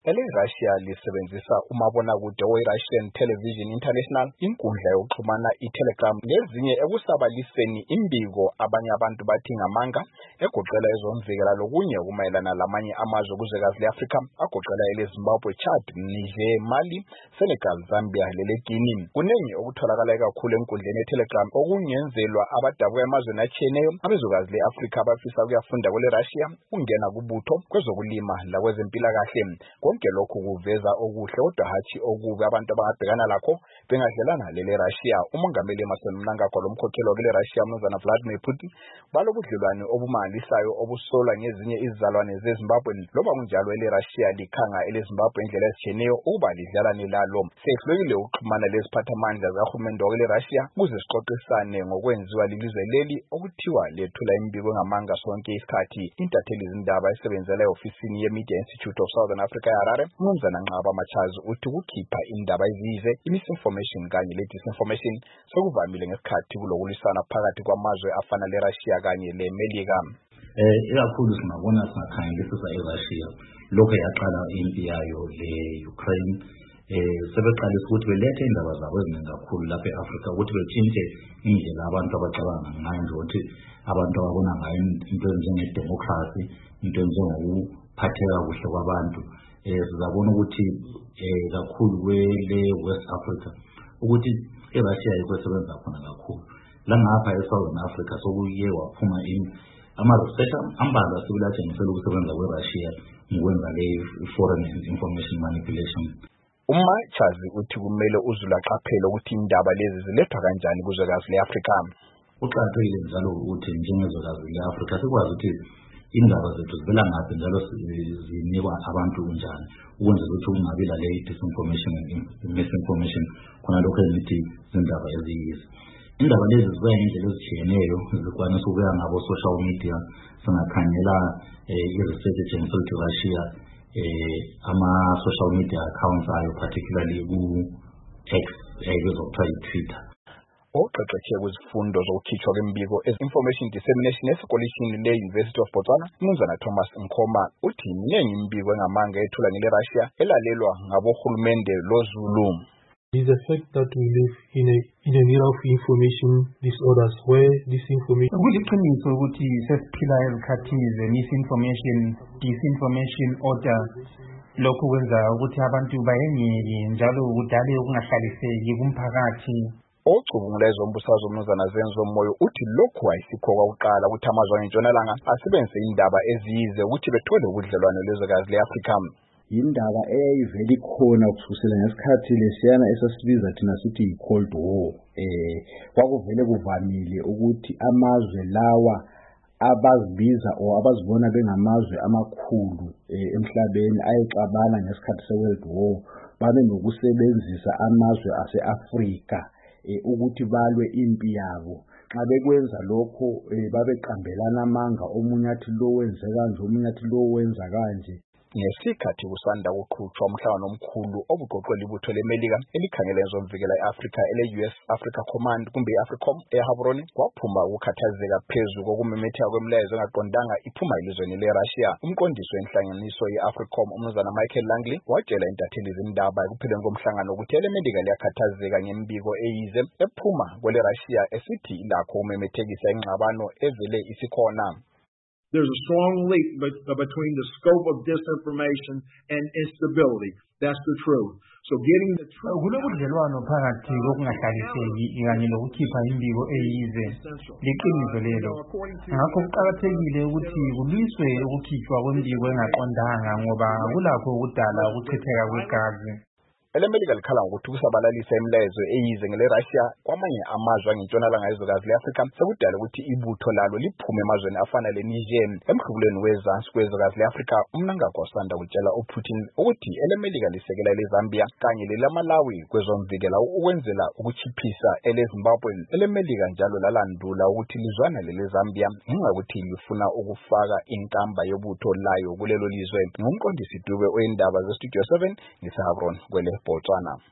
ele-Russia lisebenzisa umabonakude we-Russian Television International, inkundla yokuxhumana i-Telegram nezinye ekusabaliseni imbiko abanye abantu bathi ngamanga egoqela ezomvikela lokunye kumayelana lamanye amazwe kuzwekazi le-Afrika agoqela ele-Zimbabwe, Chad, Niger, Mali, Senegal, Zambia lele-Guinea. Kunengi okutholakala kakhulu enkundleni ye-Telegram okungenzelwa abadabuka emazweni atshiyeneyo abezwekazi le-Afrika abafisa ukuyafunda kwele-Russia, ungena kubutho kwezokulima lakwezempilakahle. Konke lokhu kuveza okuhle kodwa hatshi okubi abantu abangabhekana lakho bengadlelana lele-Russia. Umongameli Emmerson Mnangagwa lomkhokheli wele-Russia Mnumzana Vladimir Putin balobudlelwane obumangalisayo obusolwa ngezinye izizalwane zeZimbabwe. Loba kunjalo ele-Russia likhanga ele-Zimbabwe indlela ezitshiyeneyo ukuba lidlalane lalo. Sehlulekile ukuxhumana leziphathamandla zikahulumende wele-Russia ukuze sixoxisane ngokwenziwa lilizwe leli okuthiwa lethula imbiko engamanga sonke isikhathi. Intatheli izindaba esebenzela e-ofisini ye-Media Institute of Southern Africa eHarare, Mnumzana Nqaba Machazi uthi ukukhipha indaba eziyize, misinformation kanye le-disinformation sekuvamile ngesikhathi kulokulisana phakathi kwamazwe afana le-Russia kanye le-Melika. Ikakhulu singabona singakhangelisisa e-Russia lokho yaqala impi yayo le-Ukraine, sebeqalisa ukuthi belethe indaba zabo eziningi kakhulu lapha e-Afrika ukuthi betshintshe indlela abantu abacabanga ngayo nje ukuthi abantu ababona ngayo into njenge-democracy, into njengokuphatheka kuhle kwabantu. Sizabona ukuthi kakhulu kwele-West Africa ukuthi e-Russia yikho esebenza khona kakhulu. Langapha e-Southern Africa sokuye waphuma ama-research ambalwa sebelatshengisela ukusebenza kwe-Russia ngokwenza le-foreign information manipulation. Umachazi uthi kumele uzulu aqaphele ukuthi indaba lezi zilethwa kanjani kuzwekazi le-Afrika. Kuqakathekile njalo ukuthi njengezwekazi le-Afrika sikwazi ukuthi indaba zethu zivela ngaphi njalo zinikwa abantu njani ukwenzela ukuthi kungabi lale disinformation and misinformation khona lokho ezithi zindaba eziyize. Indaba lezi zibuya ngendlela ezitshiyeneyo, zikwanisa ukuya ngabo-social media, singakhangela i-research etshengisa ukuthi Russia ama-social media accounts ayo particularly ku-X ebizwa kuthiwa yi-Twitter. Oqeqeshe kwizifundo zokukhitshwa kwembiko information dissemination esikolishini le-University of Botswana, Mnumzana Thomas Nkhoma uthi miningi imbiko engamanga ethula ngele-Russia elalelwa ngabohulumende loZulu. It is the fact that we live in an era of information disorders where disinformation kuliqiniso ukuthi sesiphila ezikhathini ze-misinformation, disinformation order. Lokhu kwenza ukuthi abantu bayengeke njalo kudale ukungahlaliseki kumphakathi. Ocubungula ezombusazwe Mnumzana Zenzo Moyo uthi lokhu ayisikho kwakuqala ukuthi amazwe entshonalanga asebenzise indaba eziyize ukuthi bethole ubudlelwano lezwekazi le-Afrika. Indaba eyayivele ikhona kusukela ngesikhathi lesiyana esasibiza thina sithi yi-Cold War. Kwakuvele kuvamile ukuthi amazwe lawa abazibiza or abazibona bengamazwe amakhulu emhlabeni ayexabana ngesikhathi se-World War babe nokusebenzisa amazwe ase-Afrika ukuthi balwe impi yabo. Xa bekwenza lokho babeqambelana amanga, omunye athi lo wenze kanje, omunye athi lo wenza kanje. Ngesikhathi kusanda kuqhutshwa umhlangano omkhulu obuqoqela ibutho le-Melika elikhangela ezomvikela e-Afrika ele-US Africa Command kumbe i-AFRICOM eHaburoni, kwaphuma ukukhathazeka phezu kokumemetheka kwemilayezo engaqondanga iphuma elizweni le-Russia. Umqondisi wenhlanganiso ye-AFRICOM Mnumzana Michael Langley watshela intatheli zindaba ekupheleni komhlangano ukuthi ele-Melika liyakhathazeka ngembiko eyize ephuma kwele-Russia esithi ilakho ukumemethekisa ingxabano evele isikhona. There's a strong link between the scope of disinformation and instability. That's the truth. So getting the truth. Kulobudlelwano phakathi kokungahlaliseki kanye nokukhipha imbiko eyize liqiniso lelo. Ngakho kuqakathekile ukuthi kulwiswe ukukhitshwa kwembiko engaqondanga ngoba kulakho ukudala ukuchitheka kwegazi. Ele-Melika likhala ngokuthi ukusabalalisa imilayezo eyize ngele-Russia kwamanye amazwe angentshonalanga yezwekazi le-Afrika sekudala ukuthi ibutho lalo liphume emazweni afana le-Niger. Emhlubulweni wezansi kwezwekazi le-Afrika, uMnangagwa wasanda kutshela uPutin ukuthi ele-Melika lisekela ele-Zambia kanye lele-Malawi kwezomvikela ukwenzela ukuchiphisa ele-Zimbabwe. Ele-Melika njalo lalandula ukuthi lizwana lele-Zambia ngenxa yokuthi lifuna ukufaka inkamba yobutho layo kulelo lizwe. Ngumqondisi Dube oyindaba ze-Studio 7 ngiseHaburoni kwele Botswana.